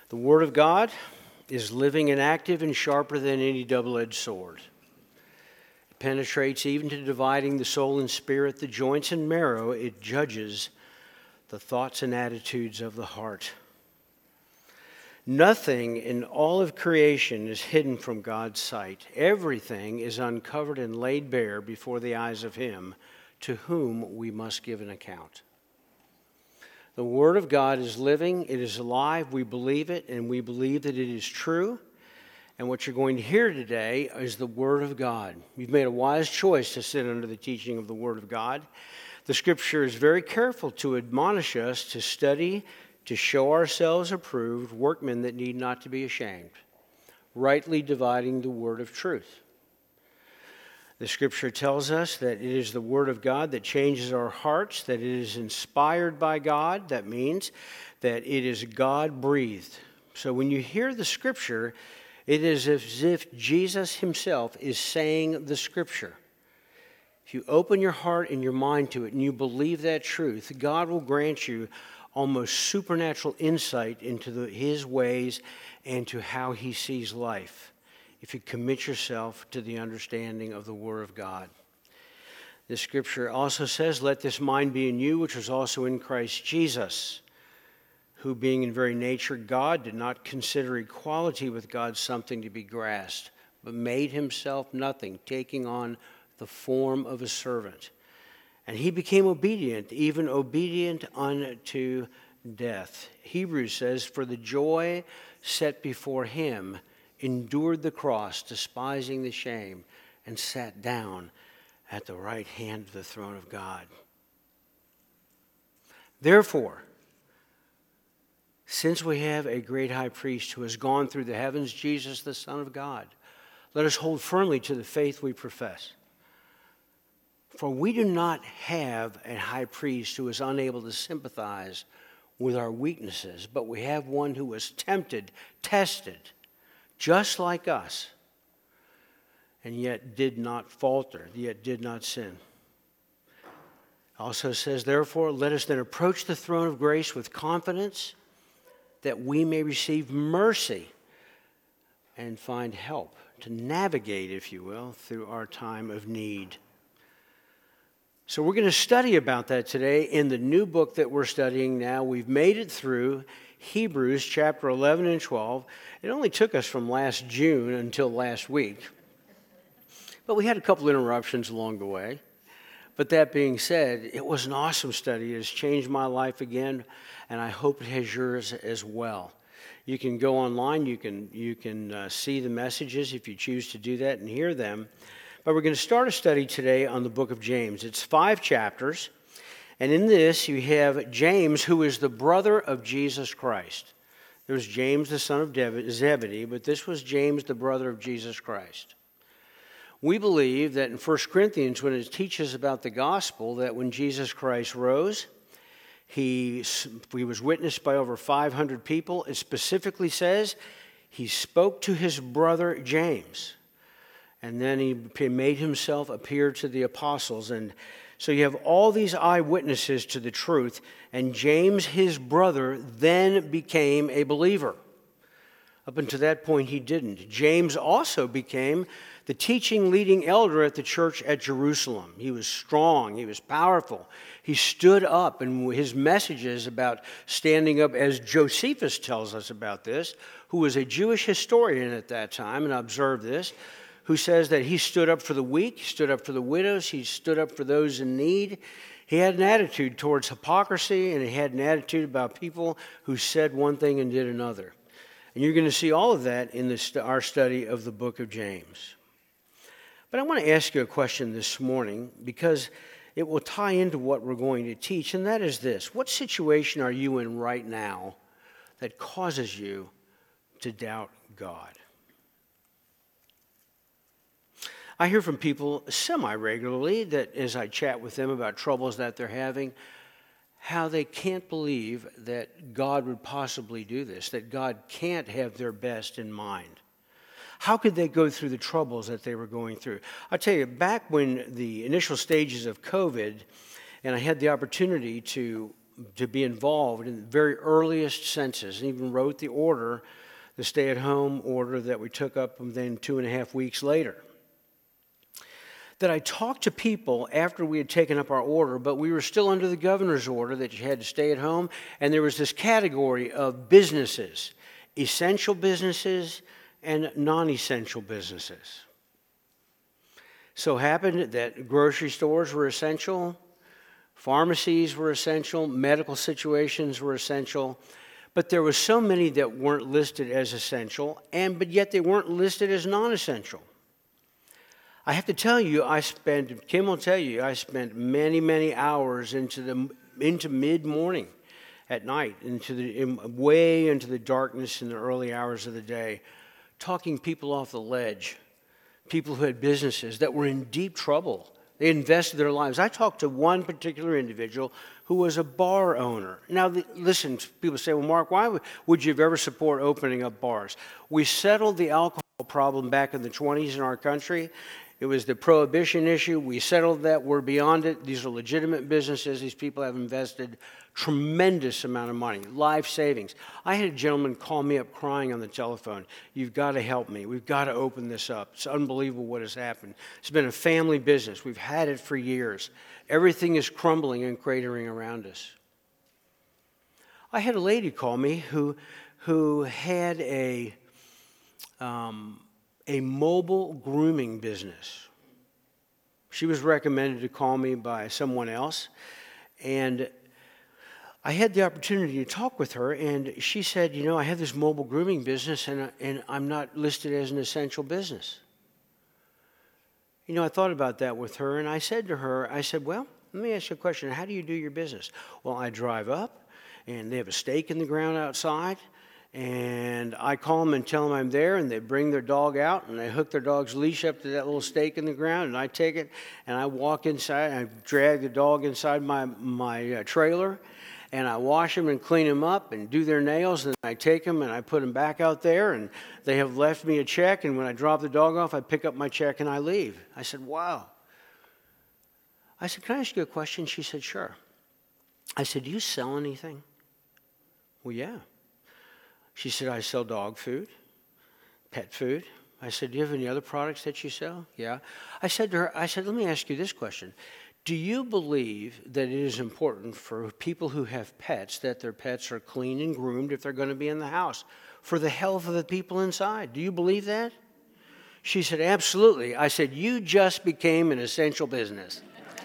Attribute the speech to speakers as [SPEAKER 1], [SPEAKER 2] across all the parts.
[SPEAKER 1] The Word of God is living and active and sharper than any double-edged sword. It penetrates even to dividing the soul and spirit, the joints and marrow. It judges the thoughts and attitudes of the heart. Nothing in all of creation is hidden from God's sight. Everything is uncovered and laid bare before the eyes of Him to whom we must give an account. The Word of God is living, it is alive, we believe it, and we believe that it is true. And what you're going to hear today is the Word of God. You've made a wise choice to sit under the teaching of the Word of God. The Scripture is very careful to admonish us to study, to show ourselves approved, workmen that need not to be ashamed, rightly dividing the word of truth. The Scripture tells us that it is the Word of God that changes our hearts, that it is inspired by God. That means that it is God-breathed. So when you hear the Scripture, it is as if Jesus Himself is saying the Scripture. If you open your heart and your mind to it and you believe that truth, God will grant you almost supernatural insight into His ways and to how He sees life, if you commit yourself to the understanding of the Word of God. The Scripture also says, "Let this mind be in you, which was also in Christ Jesus, who being in very nature God, did not consider equality with God something to be grasped, but made Himself nothing, taking on the form of a servant. And He became obedient, even obedient unto death." Hebrews says, "For the joy set before Him, endured the cross, despising the shame, and sat down at the right hand of the throne of God." Therefore, since we have a great high priest who has gone through the heavens, Jesus, the Son of God, let us hold firmly to the faith we profess. For we do not have a high priest who is unable to sympathize with our weaknesses, but we have one who was tempted, tested, just like us, and yet did not falter, yet did not sin. It also says, "Therefore, let us then approach the throne of grace with confidence, that we may receive mercy and find help to navigate, if you will, through our time of need." So we're going to study about that today in the new book that we're studying now. We've made it through Hebrews chapter 11 and 12. It only took us from last June until last week. But we had a couple interruptions along the way. But that being said, it was an awesome study. It has changed my life again, and I hope it has yours as well. You can go online. You can see the messages if you choose to do that and hear them. But we're going to start a study today on the book of James. It's 5 chapters. And in this, you have James, who is the brother of Jesus Christ. There's James, the son of Zebedee, but this was James, the brother of Jesus Christ. We believe that in 1 Corinthians, when it teaches about the gospel, that when Jesus Christ rose, he was witnessed by over 500 people. It specifically says he spoke to his brother James. And then he made himself appear to the apostles. And so you have all these eyewitnesses to the truth. And James, his brother, then became a believer. Up until that point, he didn't. James also became the teaching leading elder at the church at Jerusalem. He was strong. He was powerful. He stood up, and his messages about standing up, as Josephus tells us about this, who was a Jewish historian at that time, and observed this, who says that he stood up for the weak, he stood up for the widows, he stood up for those in need. He had an attitude towards hypocrisy, and he had an attitude about people who said one thing and did another. And you're going to see all of that in our study of the book of James. But I want to ask you a question this morning, because it will tie into what we're going to teach, and that is this. What situation are you in right now that causes you to doubt God? I hear from people semi-regularly that as I chat with them about troubles that they're having, how they can't believe that God would possibly do this, that God can't have their best in mind. How could they go through the troubles that they were going through? I'll tell you, back when the initial stages of COVID, and I had the opportunity to to be involved in the very earliest census, and even wrote the order, the stay-at-home order that we took up then 2.5 weeks later. That I talked to people after we had taken up our order, but we were still under the governor's order that you had to stay at home, and there was this category of businesses, essential businesses and non-essential businesses. So happened that grocery stores were essential, pharmacies were essential, medical situations were essential, but there were so many that weren't listed as essential, but yet they weren't listed as non-essential. I have to tell you, Kim will tell you, I spent many, many hours into mid-morning at night, way into the darkness in the early hours of the day, talking people off the ledge, people who had businesses that were in deep trouble. They invested their lives. I talked to one particular individual who was a bar owner. Now, listen, people say, well, Mark, why would you ever support opening up bars? We settled the alcohol problem back in the 1920s in our country. It was the prohibition issue. We settled that. We're beyond it. These are legitimate businesses. These people have invested tremendous amount of money, life savings. I had a gentleman call me up crying on the telephone. You've got to help me. We've got to open this up. It's unbelievable what has happened. It's been a family business. We've had it for years. Everything is crumbling and cratering around us. I had a lady call me who had a mobile grooming business. She was recommended to call me by someone else, and I had the opportunity to talk with her, and she said, I have this mobile grooming business, and I'm not listed as an essential business. I thought about that with her, and I said to her, well, let me ask you a question. How do you do your business? Well, I drive up, and they have a stake in the ground outside, and I call them and tell them I'm there, and they bring their dog out, and they hook their dog's leash up to that little stake in the ground, and I take it, and I walk inside, and I drag the dog inside my trailer, and I wash them and clean them up and do their nails, and I take them and I put them back out there, and they have left me a check, and when I drop the dog off, I pick up my check and I leave. I said, wow. I said, can I ask you a question? She said, sure. I said, do you sell anything? Well, yeah. She said, I sell dog food, pet food. I said, do you have any other products that you sell? Yeah. I said to her, let me ask you this question. Do you believe that it is important for people who have pets that their pets are clean and groomed if they're going to be in the house for the health of the people inside? Do you believe that? She said, absolutely. I said, you just became an essential business.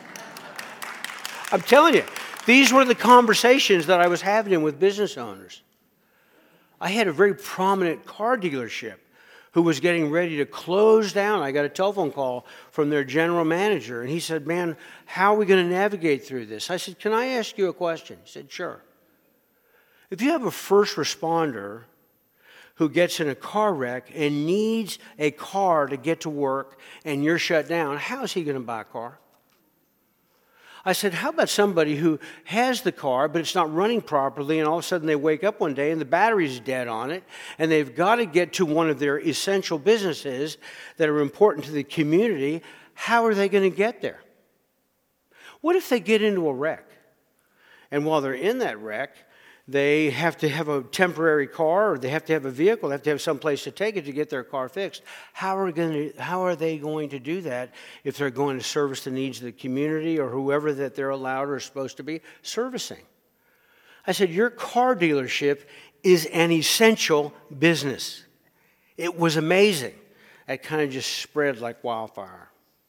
[SPEAKER 1] I'm telling you, these were the conversations that I was having with business owners. I had a very prominent car dealership who was getting ready to close down. I got a telephone call from their general manager, and he said, man, how are we going to navigate through this? I said, can I ask you a question? He said, sure. If you have a first responder who gets in a car wreck and needs a car to get to work and you're shut down, how is he going to buy a car? I said, how about somebody who has the car, but it's not running properly, and all of a sudden they wake up one day and the battery's dead on it, and they've got to get to one of their essential businesses that are important to the community. How are they going to get there? What if they get into a wreck? And while they're in that wreck, they have to have a temporary car, or they have to have a vehicle, they have to have some place to take it to get their car fixed. How are they going to do that if they're going to service the needs of the community or whoever that they're allowed or supposed to be servicing? I said, your car dealership is an essential business. It was amazing. It kind of just spread like wildfire.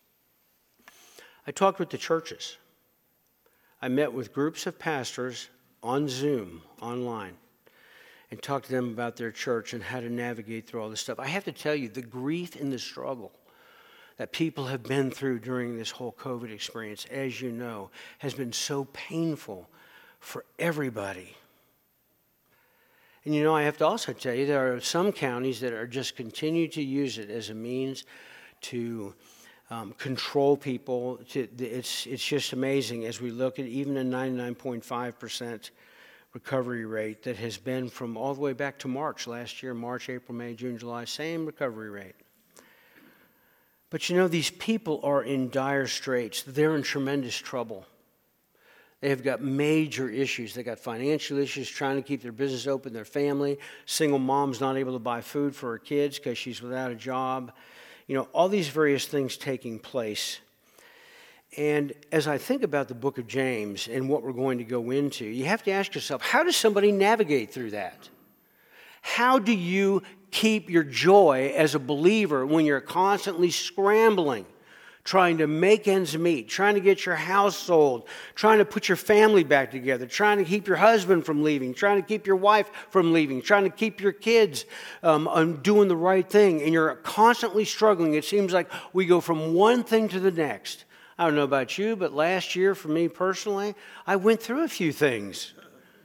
[SPEAKER 1] I talked with the churches. I met with groups of pastors on Zoom, online, and talk to them about their church and how to navigate through all this stuff. I have to tell you, the grief and the struggle that people have been through during this whole COVID experience, as you know, has been so painful for everybody. And I have to also tell you, there are some counties that are just continue to use it as a means to control people. It's just amazing as we look at even a 99.5% recovery rate that has been from all the way back to March last year, March, April, May, June, July, same recovery rate. But these people are in dire straits. They're in tremendous trouble. They have got major issues. They got financial issues, trying to keep their business open, their family. Single mom's not able to buy food for her kids because she's without a job. You know, all these various things taking place. And as I think about the book of James and what we're going to go into, you have to ask yourself, how does somebody navigate through that? How do you keep your joy as a believer when you're constantly scrambling, trying to make ends meet, trying to get your house sold, trying to put your family back together, trying to keep your husband from leaving, trying to keep your wife from leaving, trying to keep your kids doing the right thing, and you're constantly struggling. It seems like we go from one thing to the next. I don't know about you, but last year for me personally, I went through a few things.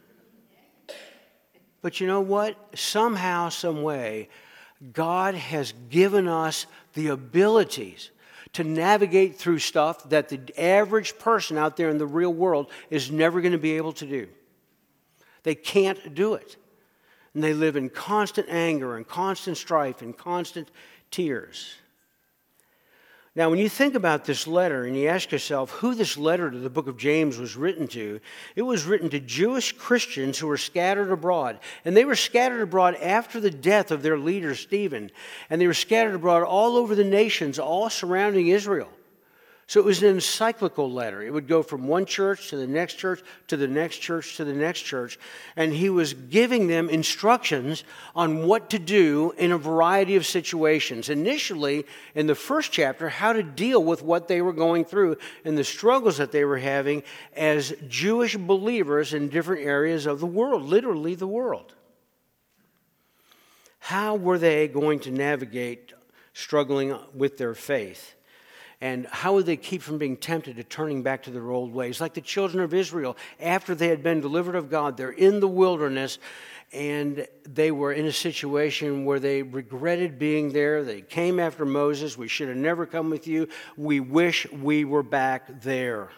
[SPEAKER 1] But you know what? Somehow, some way, God has given us the abilities to navigate through stuff that the average person out there in the real world is never going to be able to do. They can't do it. And they live in constant anger and constant strife and constant tears. Now, when you think about this letter and you ask yourself who this letter to the book of James was written to, it was written to Jewish Christians who were scattered abroad. And they were scattered abroad after the death of their leader, Stephen. And they were scattered abroad all over the nations, all surrounding Israel. So it was an encyclical letter. It would go from one church to the next church, to the next church, to the next church. And he was giving them instructions on what to do in a variety of situations. Initially, in the first chapter, how to deal with what they were going through and the struggles that they were having as Jewish believers in different areas of the world, literally the world. How were they going to navigate struggling with their faith? And how would they keep from being tempted to turning back to their old ways? Like the children of Israel, after they had been delivered of God, they're in the wilderness, and they were in a situation where they regretted being there. They came after Moses. We should have never come with you. We wish we were back there.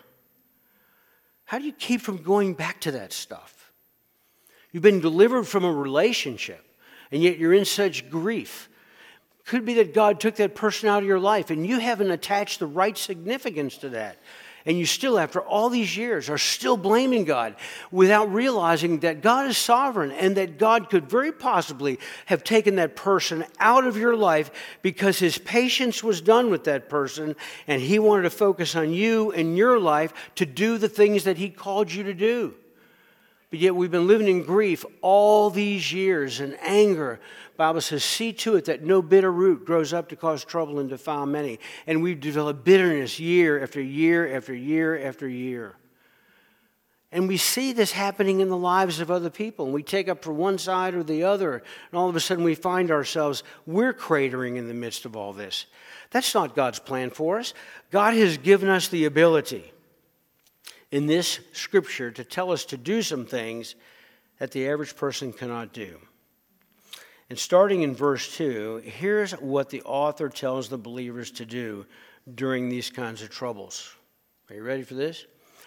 [SPEAKER 1] How do you keep from going back to that stuff? You've been delivered from a relationship, and yet you're in such grief. Could be that God took that person out of your life and you haven't attached the right significance to that. And you still, after all these years, are still blaming God without realizing that God is sovereign and that God could very possibly have taken that person out of your life because his patience was done with that person and he wanted to focus on you and your life to do the things that he called you to do. But yet we've been living in grief all these years and anger. The Bible says, see to it that no bitter root grows up to cause trouble and defile many. And we've developed bitterness year after year after year after year. And we see this happening in the lives of other people. And we take up for one side or the other. And all of a sudden we find ourselves, we're cratering in the midst of all this. That's not God's plan for us. God has given us the ability in this scripture to tell us to do some things that the average person cannot do. And starting in verse 2, here's what the author tells the believers to do during these kinds of troubles. Are you ready for this?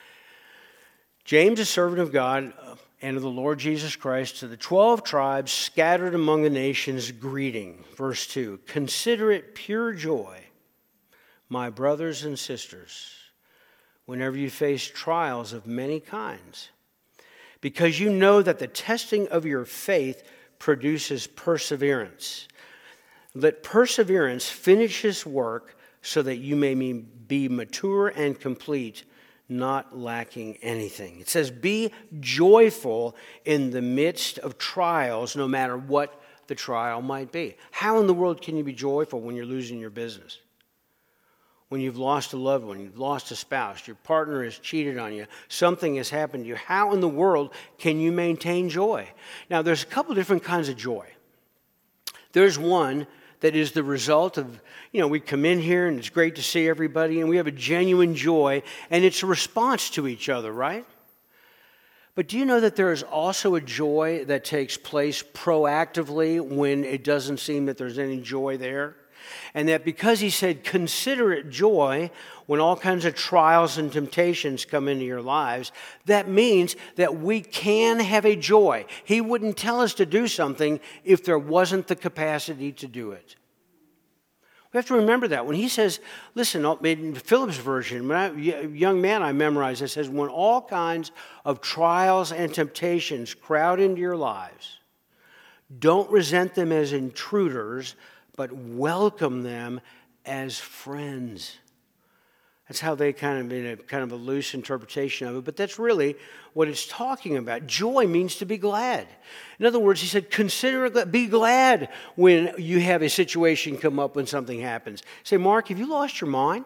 [SPEAKER 1] James, a servant of God and of the Lord Jesus Christ, to the 12 tribes scattered among the nations, greeting. Verse 2, consider it pure joy, my brothers and sisters, whenever you face trials of many kinds, because you know that the testing of your faith produces perseverance. Let perseverance finish its work so that you may be mature and complete, not lacking anything. It says, be joyful in the midst of trials, no matter what the trial might be. How in the world can you be joyful when you're losing your business? When you've lost a loved one, you've lost a spouse, your partner has cheated on you, something has happened to you. How in the world can you maintain joy? Now, there's a couple different kinds of joy. There's one that is the result of, we come in here and it's great to see everybody and we have a genuine joy and it's a response to each other, right? But do you know that there is also a joy that takes place proactively when it doesn't seem that there's any joy there? And that because he said, consider it joy when all kinds of trials and temptations come into your lives, that means that we can have a joy. He wouldn't tell us to do something if there wasn't the capacity to do it. We have to remember that. When he says, listen, in Philip's version, when young man, I memorized, it says, when all kinds of trials and temptations crowd into your lives, don't resent them as intruders, but welcome them as friends. That's how they in a loose interpretation of it, but that's really what it's talking about. Joy means to be glad. In other words, he said, be glad when you have a situation come up, when something happens. Say, Mark, have you lost your mind?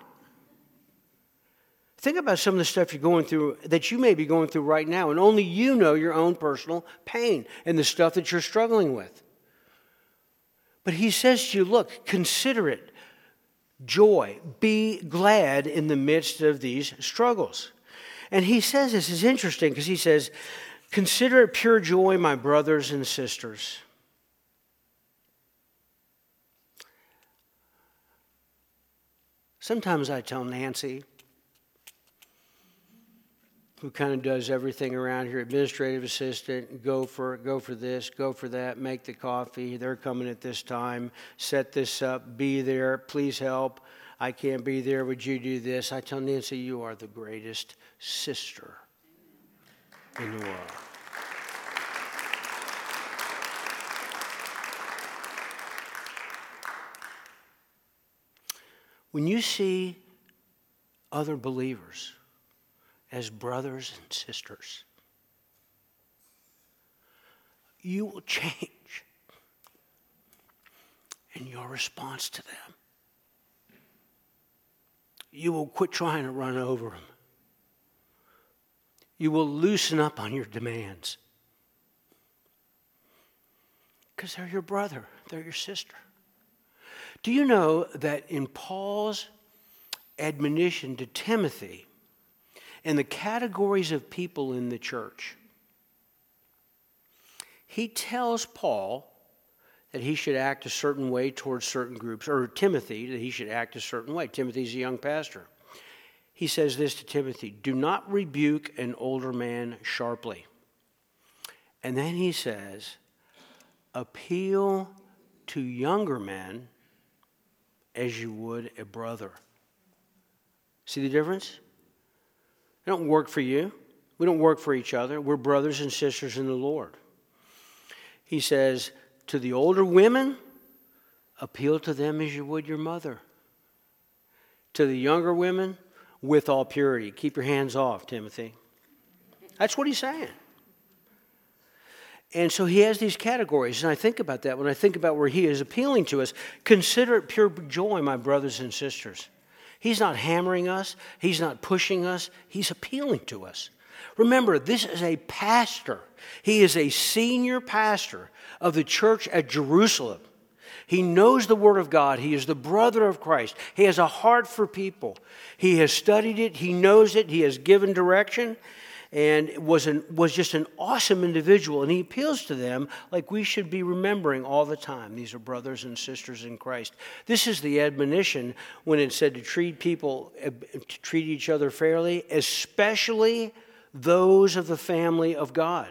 [SPEAKER 1] Think about some of the stuff you're going through, that you may be going through right now, and only you know your own personal pain and the stuff that you're struggling with. But he says to you, look, consider it joy. Be glad in the midst of these struggles. And he says this is interesting because he says, consider it pure joy, my brothers and sisters. Sometimes I tell Nancy, who kind of does everything around here, administrative assistant, go for this, go for that, make the coffee, they're coming at this time, set this up, be there, please help, I can't be there, would you do this? I tell Nancy, you are the greatest sister in the world. When you see other believers as brothers and sisters, you will change in your response to them. You will quit trying to run over them. You will loosen up on your demands. Because they're your brother, they're your sister. Do you know that in Paul's admonition to Timothy, and the categories of people in the church, he tells Paul that he should act a certain way towards certain groups, or Timothy, that he should act a certain way. Timothy's a young pastor. He says this to Timothy, do not rebuke an older man sharply. And then he says, appeal to younger men as you would a brother. See the difference? They don't work for you. We don't work for each other. We're brothers and sisters in the Lord. He says, to the older women, appeal to them as you would your mother. To the younger women, with all purity. Keep your hands off, Timothy. That's what he's saying. And so he has these categories, and I think about that when I think about where he is appealing to us. Consider it pure joy, my brothers and sisters. He's not hammering us. He's not pushing us. He's appealing to us. Remember, this is a pastor. He is a senior pastor of the church at Jerusalem. He knows the Word of God. He is the brother of Christ. He has a heart for people. He has studied it. He knows it. He has given direction. And was just an awesome individual. And he appeals to them like we should be remembering all the time. These are brothers and sisters in Christ. This is the admonition when it said to treat each other fairly, especially those of the family of God.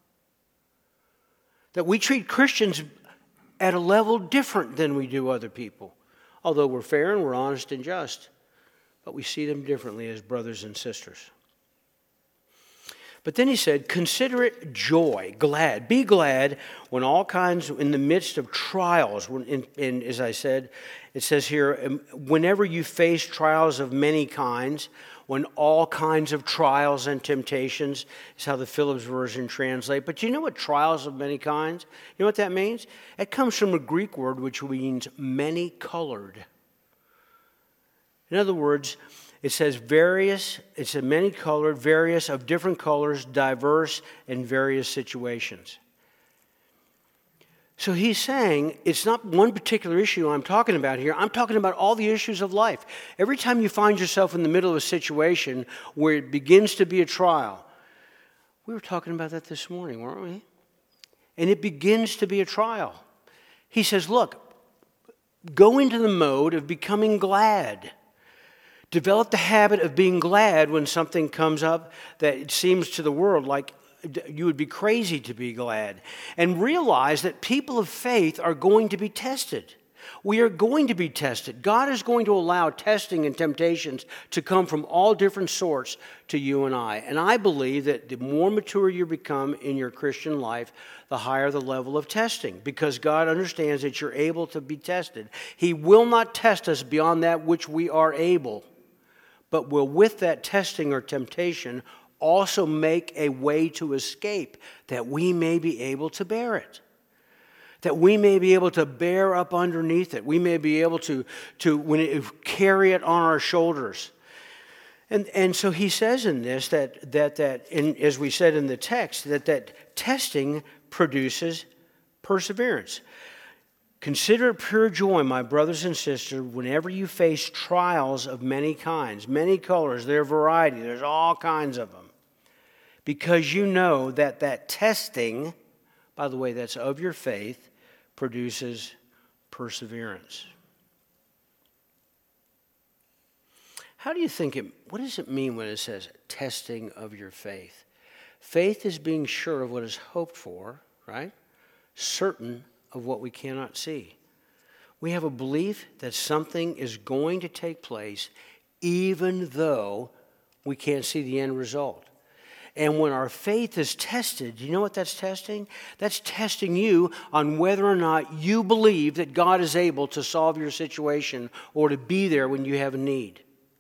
[SPEAKER 1] That we treat Christians at a level different than we do other people. Although we're fair and we're honest and just, but we see them differently as brothers and sisters. But then he said, consider it joy, glad. Be glad when all kinds, in the midst of trials. And as I said, it says here, whenever you face trials of many kinds, when all kinds of trials and temptations, is how the Phillips version translates. But do you know what trials of many kinds? You know what that means? It comes from a Greek word which means many-colored. In other words, it says various, it's a many-colored, various of different colors, diverse in various situations. So he's saying it's not one particular issue I'm talking about here. I'm talking about all the issues of life. Every time you find yourself in the middle of a situation where it begins to be a trial, we were talking about that this morning, weren't we? And it begins to be a trial. He says, look, go into the mode of becoming glad. Develop the habit of being glad when something comes up that it seems to the world like you would be crazy to be glad. And realize that people of faith are going to be tested. We are going to be tested. God is going to allow testing and temptations to come from all different sorts to you and I. And I believe that the more mature you become in your Christian life, the higher the level of testing, because God understands that you're able to be tested. He will not test us beyond that which we are able, but will, with that testing or temptation, also make a way to escape, that we may be able to bear it. That we may be able to bear up underneath it. We may be able to carry it on our shoulders. And so he says in this as we said in the text, that testing produces perseverance. Consider it pure joy, my brothers and sisters, whenever you face trials of many kinds, many colors, their variety, there's all kinds of them. Because you know that testing, by the way, that's of your faith, produces perseverance. How do you think what does it mean when it says testing of your faith? Faith is being sure of what is hoped for, right? Certain of what we cannot see. We have a belief that something is going to take place even though we can't see the end result. And when our faith is tested, you know what that's testing? That's testing you on whether or not you believe that God is able to solve your situation or to be there when you have a need.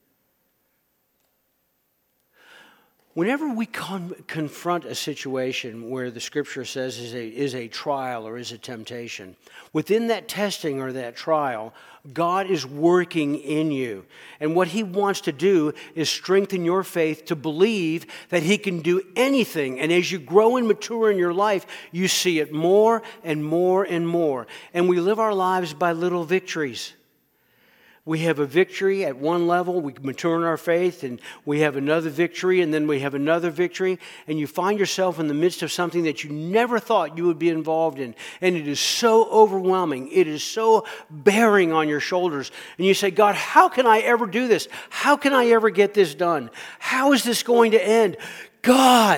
[SPEAKER 1] Whenever we confront a situation where the Scripture says is a trial or is a temptation, within that testing or that trial, God is working in you. And what He wants to do is strengthen your faith to believe that He can do anything. And as you grow and mature in your life, you see it more and more and more. And we live our lives by little victories. We have a victory at one level, we mature in our faith, and we have another victory, and then we have another victory, and you find yourself in the midst of something that you never thought you would be involved in, and it is so overwhelming, it is so bearing on your shoulders, and you say, God, how can I ever do this? How can I ever get this done? How is this going to end? God!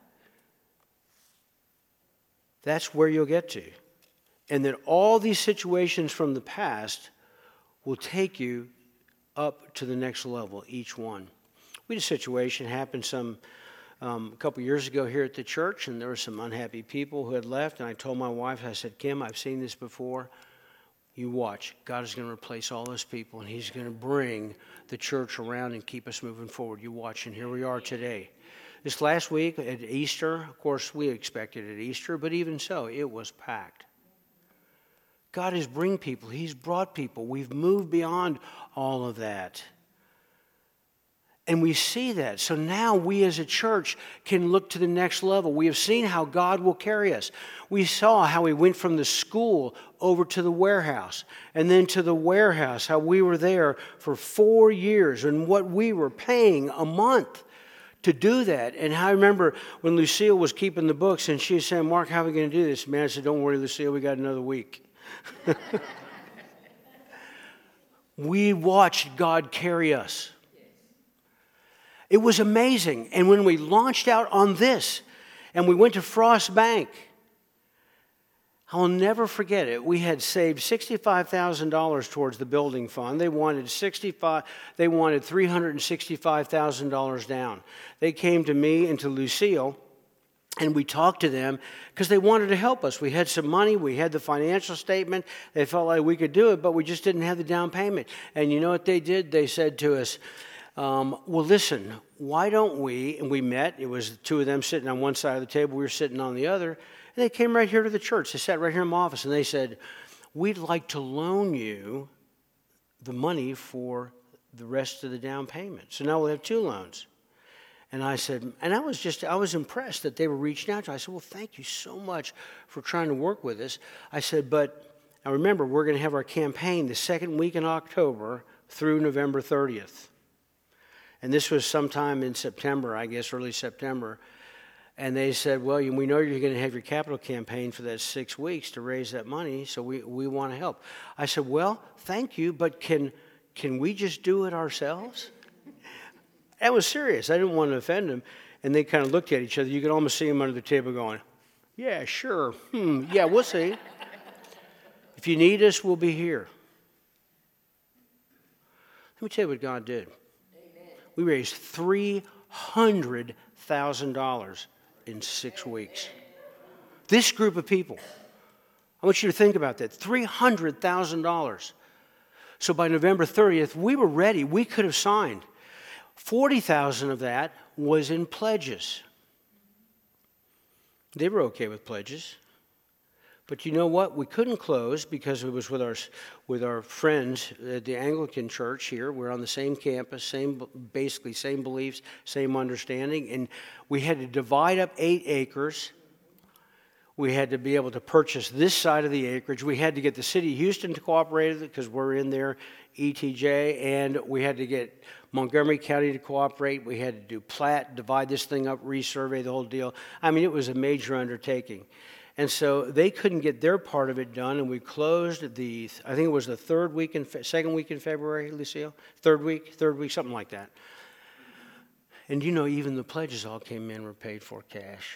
[SPEAKER 1] That's where you'll get to. And then all these situations from the past will take you up to the next level, each one. We had a situation happen a couple years ago here at the church, and there were some unhappy people who had left, and I told my wife, I said, Kim, I've seen this before. You watch. God is going to replace all those people, and He's going to bring the church around and keep us moving forward. You watch, and here we are today. This last week at Easter, of course, we expected at Easter, but even so, it was packed. God has brought people. He's brought people. We've moved beyond all of that. And we see that. So now we as a church can look to the next level. We have seen how God will carry us. We saw how we went from the school over to the warehouse, and then to the warehouse, how we were there for 4 years and what we were paying a month to do that. And I remember when Lucille was keeping the books and she was saying, Mark, how are we going to do this? Man, I said, don't worry, Lucille, we got another week. We watched God carry us. It was amazing. And when we launched out on this and we went to Frost Bank, I'll never forget it. We had saved $65,000 towards the building fund. They wanted $365,000 down. They came to me and to Lucille, and we talked to them because they wanted to help us. We had some money. We had the financial statement. They felt like we could do it, but we just didn't have the down payment. And you know what they did? They said to us, well, listen, why don't we, and we met. It was the two of them sitting on one side of the table. We were sitting on the other. And they came right here to the church. They sat right here in my office, and they said, we'd like to loan you the money for the rest of the down payment. So now we'll have 2 loans. And I said, and I was impressed that they were reaching out to us. I said, well, thank you so much for trying to work with us. I said, but I remember we're going to have our campaign the second week in October through November 30th. And this was sometime in September, I guess, early September. And they said, well, we know you're going to have your capital campaign for that 6 weeks to raise that money, so we want to help. I said, well, thank you, but can we just do it ourselves? That was serious. I didn't want to offend them. And they kind of looked at each other. You could almost see them under the table going, yeah, sure. Yeah, we'll see. If you need us, we'll be here. Let me tell you what God did. Amen. We raised $300,000 in 6 weeks. This group of people. I want you to think about that. $300,000. So by November 30th, we were ready. We could have signed. $40,000 of that was in pledges. They were okay with pledges. But you know what? We couldn't close because it was with our friends at the Anglican Church here. We're on the same campus, basically same beliefs, same understanding. And we had to divide up 8 acres. We had to be able to purchase this side of the acreage. We had to get the city of Houston to cooperate with it because we're in their ETJ. And we had to get Montgomery County to cooperate. We had to do plat, divide this thing up, resurvey the whole deal. I mean, it was a major undertaking. And so they couldn't get their part of it done, and we closed I think it was the second week in February, Lucille? Third week, something like that. And you know, even the pledges all came in were paid for cash.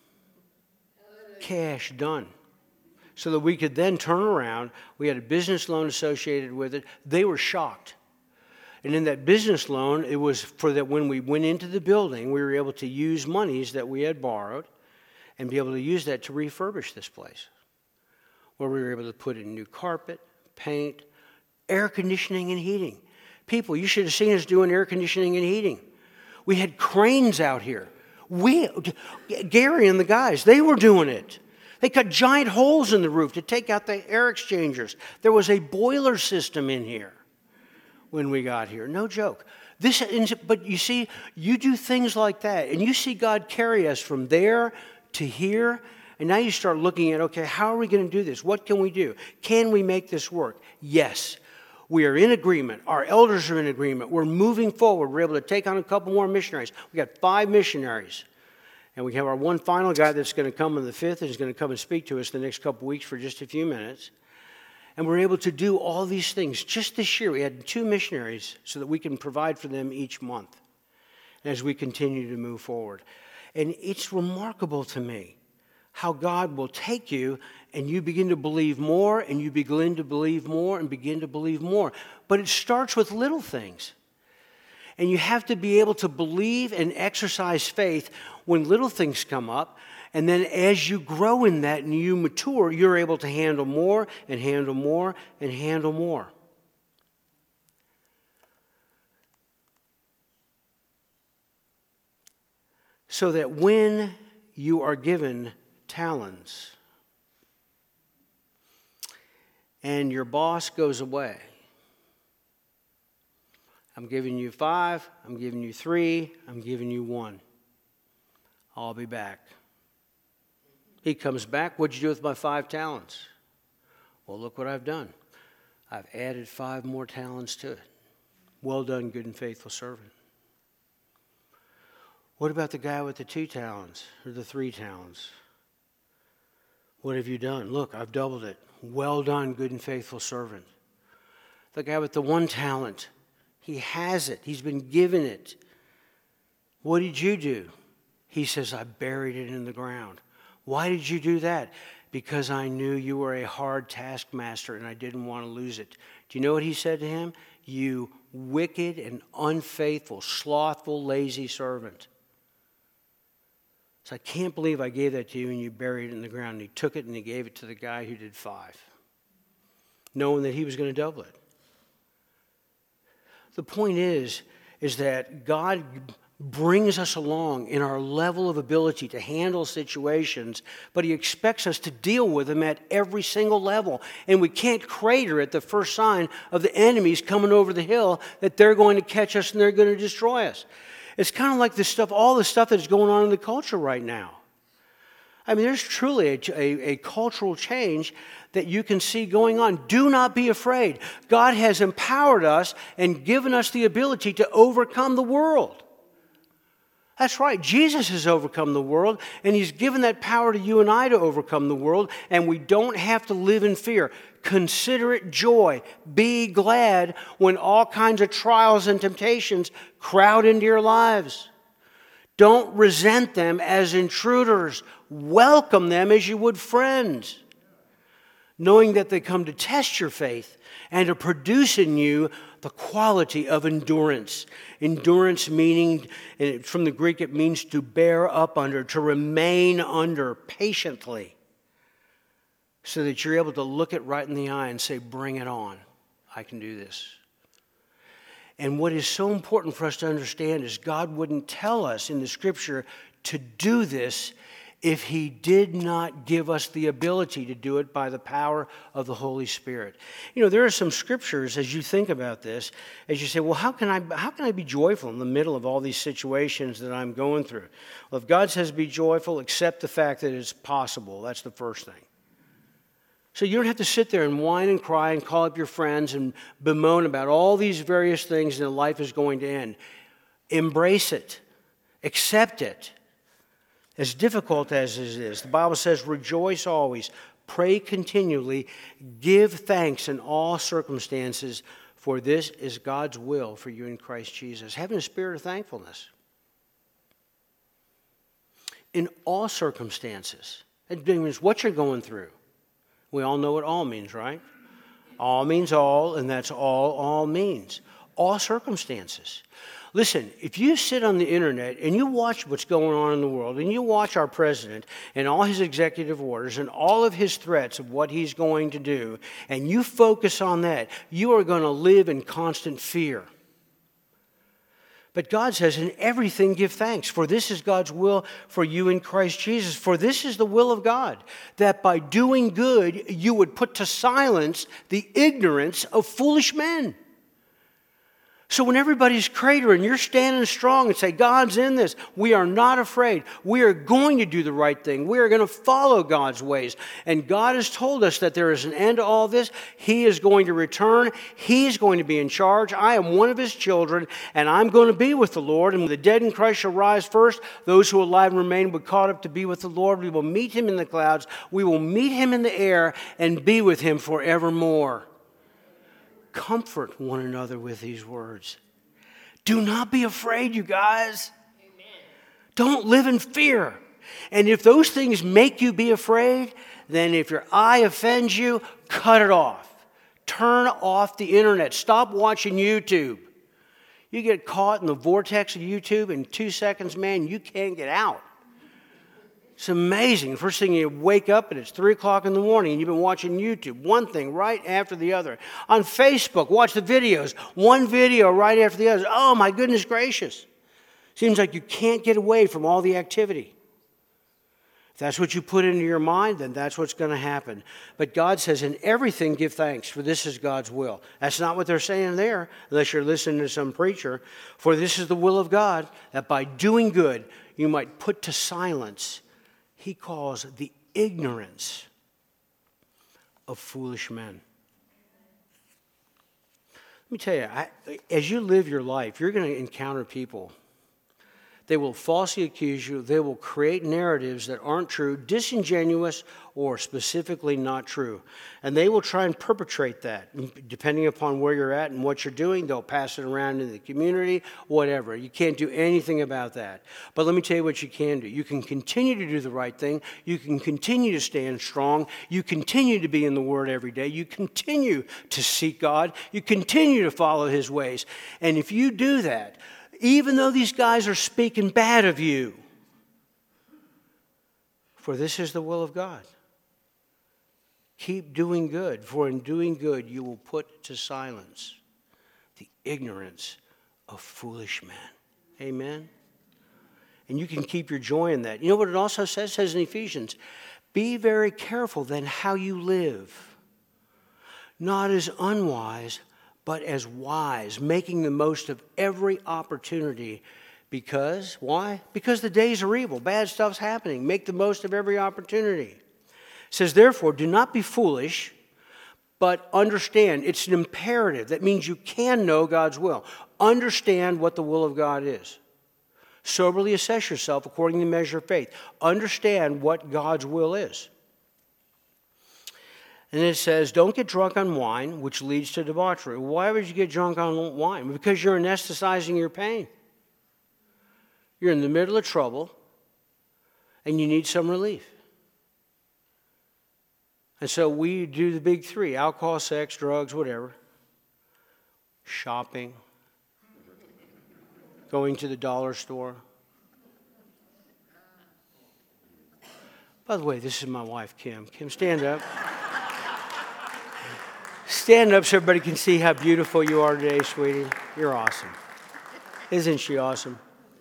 [SPEAKER 1] Cash done. So that we could then turn around. We had a business loan associated with it. They were shocked. And in that business loan, it was for that when we went into the building, we were able to use monies that we had borrowed and be able to use that to refurbish this place, where we were able to put in new carpet, paint, air conditioning and heating. People, you should have seen us doing air conditioning and heating. We had cranes out here. Gary and the guys, they were doing it. They cut giant holes in the roof to take out the air exchangers. There was a boiler system in here when we got here. No joke. But you see, you do things like that, and you see God carry us from there to here, and now you start looking at, okay, how are we going to do this? What can we do? Can we make this work? Yes. We are in agreement. Our elders are in agreement. We're moving forward. We're able to take on a couple more missionaries. We got 5 missionaries. And we have our one final guy that's going to come on the 5th and is going to come and speak to us the next couple weeks for just a few minutes. And we're able to do all these things. Just this year, we had 2 missionaries so that we can provide for them each month as we continue to move forward. And it's remarkable to me how God will take you and you begin to believe more and you begin to believe more and begin to believe more. But it starts with little things. And you have to be able to believe and exercise faith when little things come up. And then as you grow in that and you mature, you're able to handle more and handle more and handle more. So that when you are given talents and your boss goes away, I'm giving you 5, I'm giving you 3, I'm giving you 1. I'll be back. He comes back, what'd you do with my 5 talents? Well, look what I've done. I've added 5 more talents to it. Well done, good and faithful servant. What about the guy with the 2 talents or the 3 talents? What have you done? Look, I've doubled it. Well done, good and faithful servant. The guy with the 1 talent, he has it. He's been given it. What did you do? He says, I buried it in the ground. Why did you do that? Because I knew you were a hard taskmaster and I didn't want to lose it. Do you know what he said to him? You wicked and unfaithful, slothful, lazy servant. So I can't believe I gave that to you and you buried it in the ground. And he took it and he gave it to the guy who did 5, knowing that he was going to double it. The point is that God brings us along in our level of ability to handle situations, but he expects us to deal with them at every single level. And we can't crater at the first sign of the enemies coming over the hill that they're going to catch us and they're going to destroy us. It's kind of like all the stuff that's going on in the culture right now. I mean, there's truly a cultural change that you can see going on. Do not be afraid. God has empowered us and given us the ability to overcome the world. That's right. Jesus has overcome the world, and he's given that power to you and I to overcome the world, and we don't have to live in fear. Consider it joy. Be glad when all kinds of trials and temptations crowd into your lives. Don't resent them as intruders. Welcome them as you would friends. knowing that they come to test your faith and to produce in you the quality of endurance. Endurance meaning, and from the Greek it means to bear up under, to remain under patiently, so that you're able to look it right in the eye and say, bring it on. I can do this. And what is so important for us to understand is God wouldn't tell us in the Scripture to do this if He did not give us the ability to do it by the power of the Holy Spirit. You know, there are some scriptures as you think about this, as you say, well, how can I be joyful in the middle of all these situations that I'm going through? Well, if God says be joyful, accept the fact that it's possible. That's the first thing. So you don't have to sit there and whine and cry and call up your friends and bemoan about all these various things and life is going to end. Embrace it. Accept it. As difficult as it is, the Bible says, rejoice always, pray continually, give thanks in all circumstances, for this is God's will for you in Christ Jesus. Having a spirit of thankfulness. In all circumstances. It means what you're going through. We all know what all means, right? All means all, and that's all means. All circumstances. Listen, if you sit on the internet and you watch what's going on in the world, and you watch our president and all his executive orders and all of his threats of what he's going to do, and you focus on that, you are going to live in constant fear. But God says, in everything give thanks, for this is God's will for you in Christ Jesus. For this is the will of God, that by doing good you would put to silence the ignorance of foolish men. So when everybody's cratering, you're standing strong and say, God's in this. We are not afraid. We are going to do the right thing. We are going to follow God's ways. And God has told us that there is an end to all this. He is going to return. He's going to be in charge. I am one of His children, and I'm going to be with the Lord. And when the dead in Christ shall rise first, those who are alive and remain will be caught up to be with the Lord. We will meet Him in the clouds. We will meet Him in the air and be with Him forevermore. Comfort one another with these words. Do not be afraid, you guys. Amen. Don't live in fear. And if those things make you be afraid, then if your eye offends you, cut it off. Turn off the internet. Stop watching YouTube. You get caught in the vortex of YouTube in 2 seconds, man, you can't get out. It's amazing. First thing you wake up and it's 3 o'clock in the morning and you've been watching YouTube. One thing right after the other. On Facebook, watch the videos. One video right after the other. Oh, my goodness gracious. Seems like you can't get away from all the activity. If that's what you put into your mind, then that's what's going to happen. But God says, in everything give thanks, for this is God's will. That's not what they're saying there, unless you're listening to some preacher. For this is the will of God, that by doing good, you might put to silence He calls the ignorance of foolish men. Let me tell you, as you live your life, you're going to encounter people. They will falsely accuse you. They will create narratives that aren't true, disingenuous, or specifically not true. And they will try and perpetrate that. Depending upon where you're at and what you're doing, they'll pass it around in the community, whatever. You can't do anything about that. But let me tell you what you can do. You can continue to do the right thing. You can continue to stand strong. You continue to be in the Word every day. You continue to seek God. You continue to follow His ways. And if you do that, even though these guys are speaking bad of you, for this is the will of God. Keep doing good, for in doing good you will put to silence the ignorance of foolish men. Amen? And you can keep your joy in that. You know what it also says? It says in Ephesians, be very careful then how you live, not as unwise, but as wise, making the most of every opportunity. Because, why? Because the days are evil. Bad stuff's happening. Make the most of every opportunity. It says, therefore, do not be foolish, but understand. It's an imperative. That means you can know God's will. Understand what the will of God is. Soberly assess yourself according to the measure of faith. Understand what God's will is. And it says, don't get drunk on wine, which leads to debauchery. Why would you get drunk on wine? Because you're anesthetizing your pain. You're in the middle of trouble, and you need some relief. And so we do the big three: alcohol, sex, drugs, whatever. Shopping. Going to the dollar store. By the way, this is my wife, Kim. Kim, stand up. Stand up so everybody can see how beautiful you are today, sweetie. You're awesome. Isn't she awesome?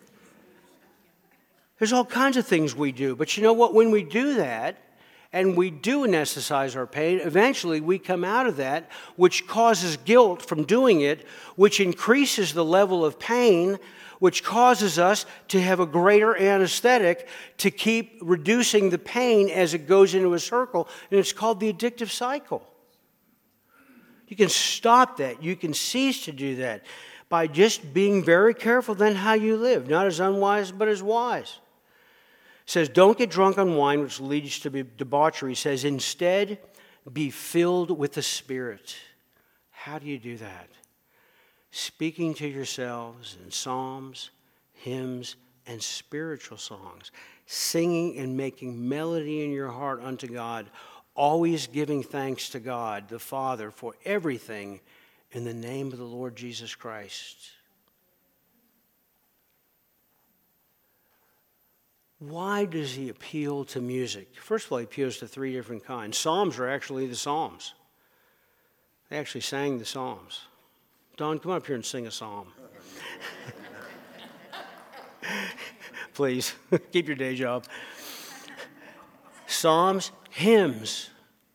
[SPEAKER 1] There's all kinds of things we do. But you know what? When we do that, and we do anesthetize our pain, eventually we come out of that, which causes guilt from doing it, which increases the level of pain, which causes us to have a greater anesthetic to keep reducing the pain as it goes into a circle, and it's called the addictive cycle. You can stop that. You can cease to do that by just being very careful then how you live, not as unwise but as wise. It says, don't get drunk on wine, which leads to debauchery. It says, instead, be filled with the Spirit. How do you do that? Speaking to yourselves in psalms, hymns, and spiritual songs. Singing and making melody in your heart unto God. Always giving thanks to God, the Father, for everything in the name of the Lord Jesus Christ. Why does he appeal to music? First of all, he appeals to three different kinds. Psalms are actually the Psalms. They actually sang the Psalms. Don, come up here and sing a psalm. Please, keep your day job. Psalms, hymns.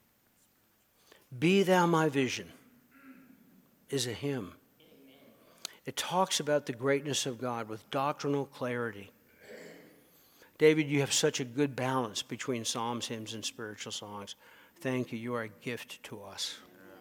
[SPEAKER 1] Be Thou My Vision is a hymn. It talks about the greatness of God with doctrinal clarity. David, you have such a good balance between psalms, hymns, and spiritual songs. Thank you. You are a gift to us.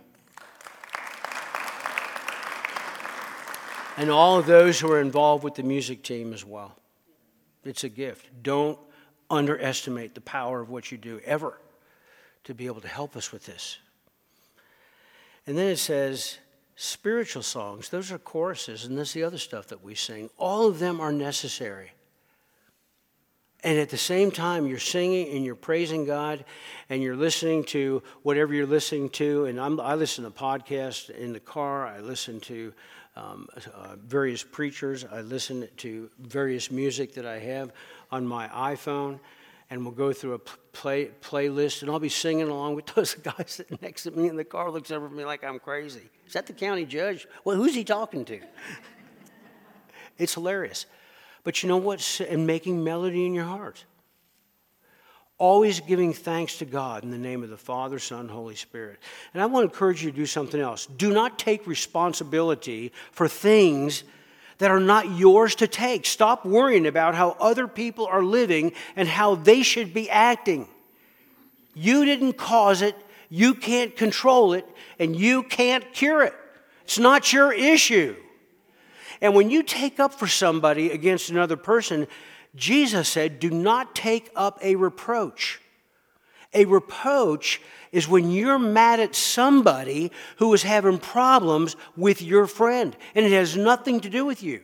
[SPEAKER 1] And all of those who are involved with the music team as well. It's a gift. Don't underestimate the power of what you do ever to be able to help us with this. And then it says spiritual songs. Those are choruses, and that's the other stuff that we sing. All of them are necessary. And at the same time, you're singing and you're praising God and you're listening to whatever you're listening to. And I listen to podcasts in the car. I listen to various preachers. I listen to various music that I have on my iPhone. And we'll go through a playlist, and I'll be singing along with those guys sitting next to me in the car. Looks over at me like I'm crazy. Is that the county judge? Well, who's he talking to? It's hilarious. But you know what? And making melody in your heart. Always giving thanks to God in the name of the Father, Son, Holy Spirit. And I want to encourage you to do something else. Do not take responsibility for things that are not yours to take. Stop worrying about how other people are living and how they should be acting. You didn't cause it, you can't control it, and you can't cure it. It's not your issue. And when you take up for somebody against another person, Jesus said, do not take up a reproach. A reproach is when you're mad at somebody who is having problems with your friend, and it has nothing to do with you.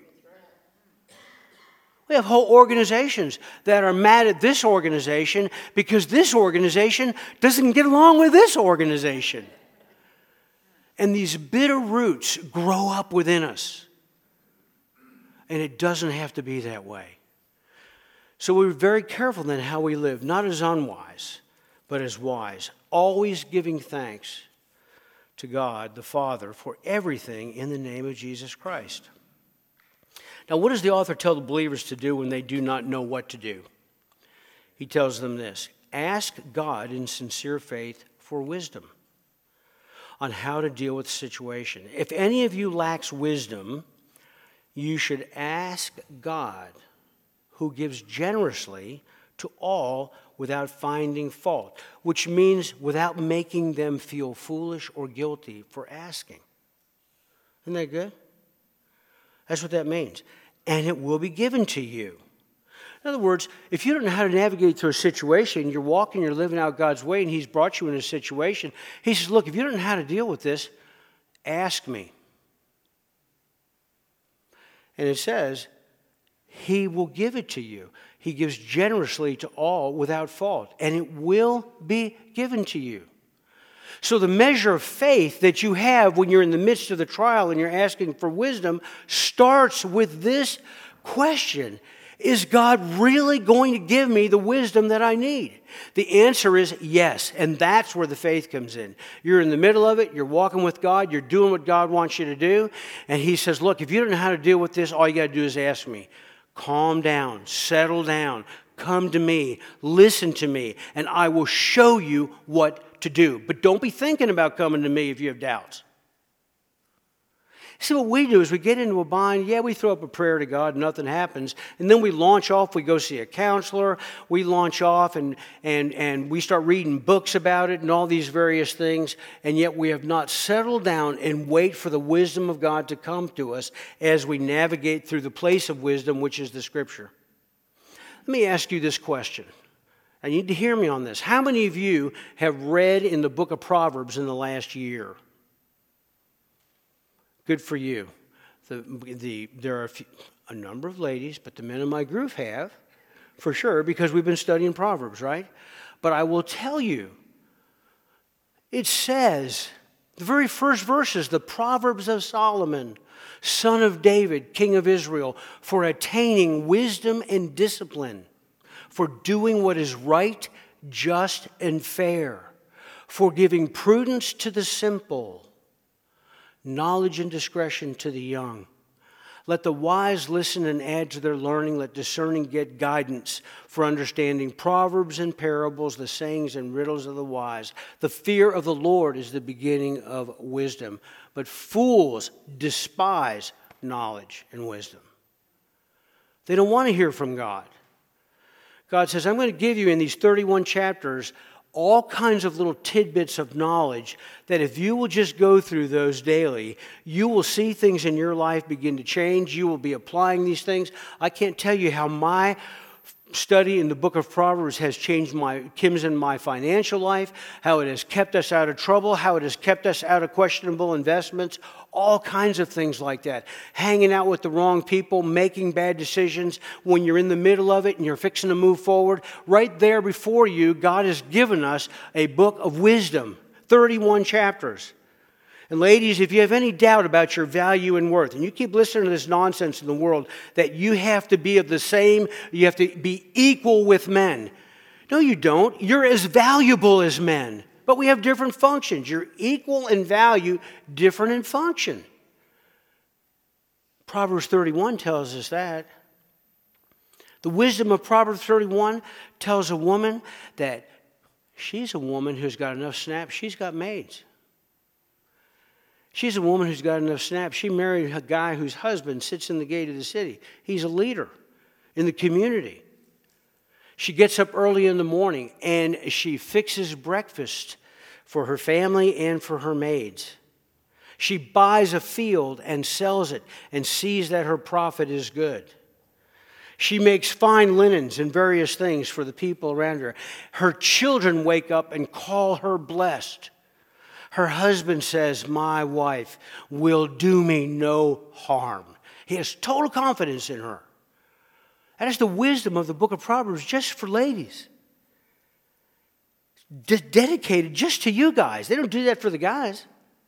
[SPEAKER 1] We have whole organizations that are mad at this organization because this organization doesn't get along with this organization. And these bitter roots grow up within us. And it doesn't have to be that way. So we're very careful then how we live, not as unwise, but as wise. Always giving thanks to God the Father for everything in the name of Jesus Christ. Now, what does the author tell the believers to do when they do not know what to do? He tells them this: ask God in sincere faith for wisdom on how to deal with the situation. If any of you lacks wisdom, you should ask God, who gives generously to all without finding fault, which means without making them feel foolish or guilty for asking. Isn't that good? That's what that means. And it will be given to you. In other words, if you don't know how to navigate through a situation, you're walking, you're living out God's way, and He's brought you in a situation, He says, look, if you don't know how to deal with this, ask me. And it says, He will give it to you. He gives generously to all without fault, and it will be given to you. So the measure of faith that you have when you're in the midst of the trial and you're asking for wisdom starts with this question. Is God really going to give me the wisdom that I need? The answer is yes, and that's where the faith comes in. You're in the middle of it, you're walking with God, you're doing what God wants you to do, and He says, look, if you don't know how to deal with this, all you got to do is ask me. Calm down, settle down, come to me, listen to me, and I will show you what to do. But don't be thinking about coming to me if you have doubts. See, what we do is we get into a bind. Yeah, we throw up a prayer to God, nothing happens. And then we launch off. We go see a counselor. We launch off and we start reading books about it and all these various things. And yet we have not settled down and wait for the wisdom of God to come to us as we navigate through the place of wisdom, which is the Scripture. Let me ask you this question. I need to hear me on this. How many of you have read in the book of Proverbs in the last year? Good for you. There are a number of ladies, but the men in my group have, for sure, because we've been studying Proverbs, right? But I will tell you, it says, the very first verses, the Proverbs of Solomon, son of David, king of Israel, for attaining wisdom and discipline, for doing what is right, just, and fair, for giving prudence to the simple, knowledge and discretion to the young. Let the wise listen and add to their learning. Let discerning get guidance for understanding proverbs and parables, the sayings and riddles of the wise. The fear of the Lord is the beginning of wisdom, but fools despise knowledge and wisdom. They don't want to hear from God. God says, I'm going to give you in these 31 chapters all kinds of little tidbits of knowledge that if you will just go through those daily, you will see things in your life begin to change. You will be applying these things. I can't tell you how my study in the book of Proverbs has changed Kim's and my financial life, how it has kept us out of trouble, how it has kept us out of questionable investments, all kinds of things like that. Hanging out with the wrong people, making bad decisions when you're in the middle of it and you're fixing to move forward. Right there before you, God has given us a book of wisdom, 31 chapters. And ladies, if you have any doubt about your value and worth, and you keep listening to this nonsense in the world that you have to be of the same, you have to be equal with men. No, you don't. You're as valuable as men. But we have different functions. You're equal in value, different in function. Proverbs 31 tells us that. The wisdom of Proverbs 31 tells a woman that she's a woman who's got enough snaps, she's got maids. She's a woman who's got enough snaps. She married a guy whose husband sits in the gate of the city. He's a leader in the community. She gets up early in the morning and she fixes breakfast for her family and for her maids. She buys a field and sells it and sees that her profit is good. She makes fine linens and various things for the people around her. Her children wake up and call her blessed. Her husband says, my wife will do me no harm. He has total confidence in her. That is the wisdom of the book of Proverbs just for ladies. Dedicated just to you guys. They don't do that for the guys.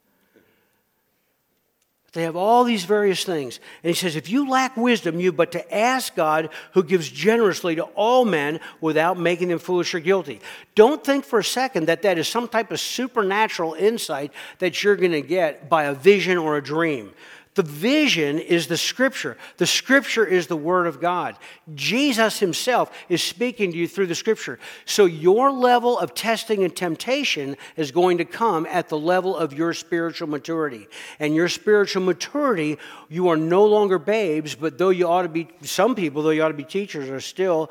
[SPEAKER 1] They have all these various things. And he says, if you lack wisdom, you but to ask God who gives generously to all men without making them foolish or guilty. Don't think for a second that that is some type of supernatural insight that you're going to get by a vision or a dream. The vision is the Scripture. The Scripture is the Word of God. Jesus Himself is speaking to you through the Scripture. So your level of testing and temptation is going to come at the level of your spiritual maturity. And your spiritual maturity, you are no longer babes, but though you ought to be, some people, though you ought to be teachers, are still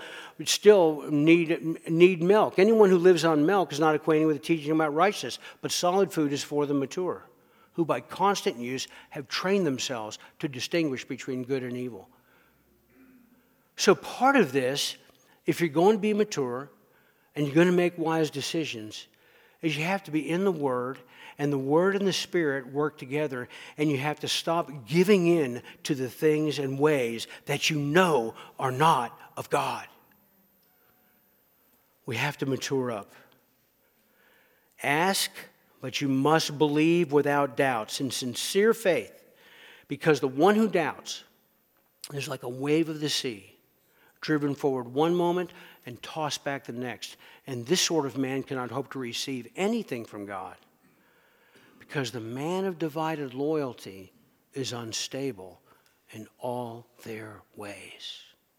[SPEAKER 1] need milk. Anyone who lives on milk is not acquainted with the teaching about righteousness, but solid food is for the mature, who by constant use have trained themselves to distinguish between good and evil. So part of this, if you're going to be mature and you're going to make wise decisions, is you have to be in the Word, and the Word and the Spirit work together, and you have to stop giving in to the things and ways that you know are not of God. We have to mature up. Ask But you must believe without doubts, in sincere faith, because the one who doubts is like a wave of the sea, driven forward one moment and tossed back the next. And this sort of man cannot hope to receive anything from God, because the man of divided loyalty is unstable in all their ways.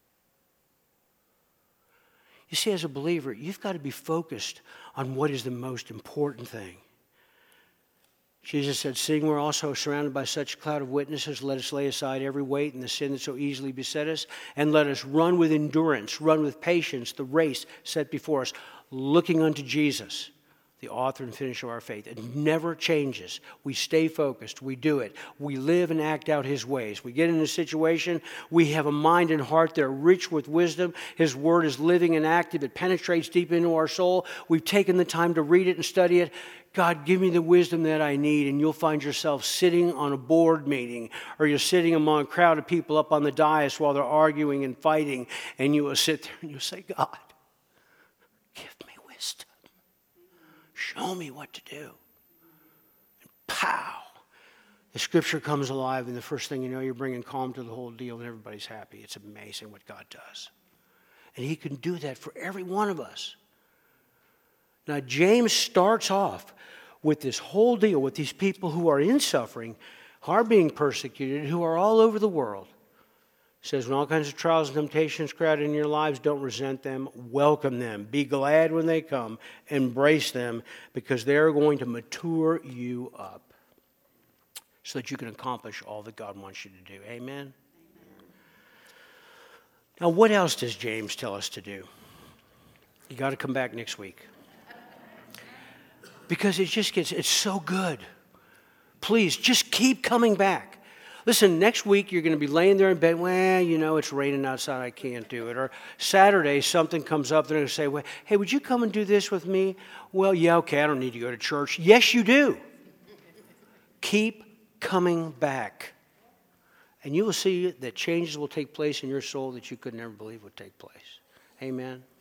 [SPEAKER 1] You see, as a believer, you've got to be focused on what is the most important thing. Jesus said, seeing we're also surrounded by such a cloud of witnesses, let us lay aside every weight and the sin that so easily beset us, and let us run with endurance, run with patience the race set before us, looking unto Jesus, the author and finisher of our faith. It never changes. We stay focused. We do it. We live and act out his ways. We get in a situation. We have a mind and heart that are rich with wisdom. His word is living and active. It penetrates deep into our soul. We've taken the time to read it and study it. God, give me the wisdom that I need. And you'll find yourself sitting on a board meeting, or you're sitting among a crowd of people up on the dais while they're arguing and fighting. And you will sit there and you'll say, God, give me wisdom. Show me what to do. And pow! The scripture comes alive, and the first thing you know, you're bringing calm to the whole deal, and everybody's happy. It's amazing what God does. And he can do that for every one of us. Now, James starts off with this whole deal with these people who are in suffering, who are being persecuted, who are all over the world. He says, when all kinds of trials and temptations crowd in your lives, don't resent them, welcome them. Be glad when they come, embrace them, because they're going to mature you up so that you can accomplish all that God wants you to do. Amen? Now, what else does James tell us to do? You got to come back next week. Because it's so good. Please, just keep coming back. Listen, next week you're going to be laying there in bed, well, you know, it's raining outside, I can't do it. Or Saturday, something comes up, they're going to say, well, hey, would you come and do this with me? Well, yeah, okay, I don't need to go to church. Yes, you do. Keep coming back. And you will see that changes will take place in your soul that you could never believe would take place. Amen.